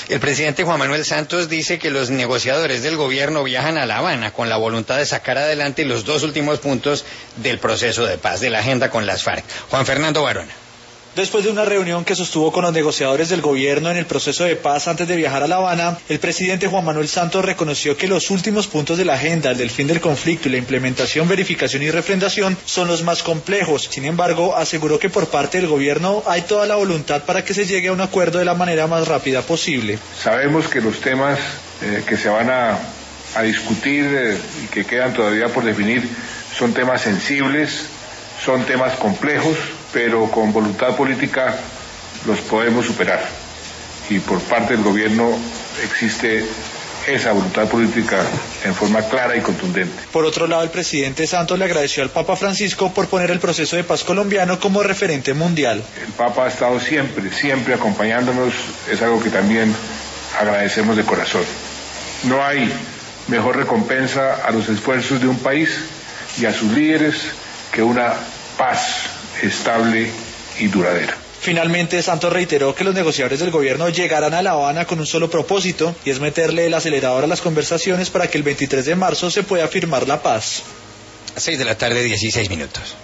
El presidente Juan Manuel Santos dice que los negociadores del gobierno viajan a La Habana con la voluntad de sacar adelante los dos últimos puntos del proceso de paz, de la agenda con las FARC. Juan Fernando Barona. Después de una reunión que sostuvo con los negociadores del gobierno en el proceso de paz antes de viajar a La Habana, el presidente Juan Manuel Santos reconoció que los últimos puntos de la agenda, el del fin del conflicto y la implementación, verificación y refrendación, son los más complejos. Sin embargo, aseguró que por parte del gobierno hay toda la voluntad para que se llegue a un acuerdo de la manera más rápida posible. Sabemos que los temas que se van a discutir y que quedan todavía por definir son temas sensibles, son temas complejos, pero con voluntad política los podemos superar. Y por parte del gobierno existe esa voluntad política en forma clara y contundente. Por otro lado, el presidente Santos le agradeció al Papa Francisco por poner el proceso de paz colombiano como referente mundial. El Papa ha estado siempre acompañándonos, es algo que también agradecemos de corazón. No hay mejor recompensa a los esfuerzos de un país y a sus líderes que una paz estable y duradera. Finalmente, Santos reiteró que los negociadores del gobierno llegarán a La Habana con un solo propósito, y es meterle el acelerador a las conversaciones para que el 23 de marzo se pueda firmar la paz. 6 de la tarde, 16 minutos.